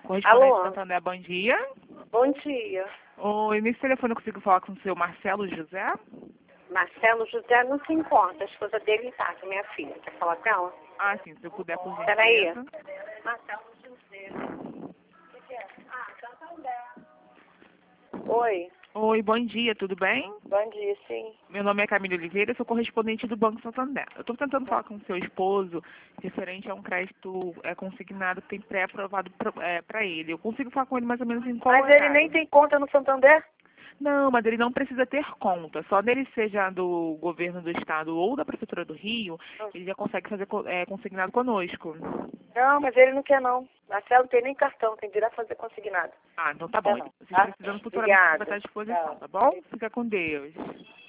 Correspondente Alô? Santander, bom dia. Bom dia. Oi, nesse telefone eu consigo falar com o seu Marcelo José? Marcelo José não se encontra. A esposa dele tá com minha filha. Quer falar com ela? Ah, sim, se eu puder, por gentileza. Peraí. Marcelo José. Oi. Oi, bom dia, tudo bem? Bom dia, sim. Meu nome é Camila Oliveira, eu sou correspondente do Banco Santander. Eu estou tentando falar com o seu esposo referente a um crédito consignado que tem pré-aprovado para ele. Eu consigo falar com ele mais ou menos em qual Mas ele horário? nem tem conta no Santander? Não, mas ele não precisa ter conta. Só dele seja do governo do estado ou da prefeitura do Rio, ele já consegue fazer consignado conosco. Não, mas ele não quer não. Marcelo não tem nem cartão, tem direto a fazer consignado. Ah, então tá bom. Não, Se tá? precisando futuramente, vai estar à disposição, Tchau. tá bom? Fica com Deus.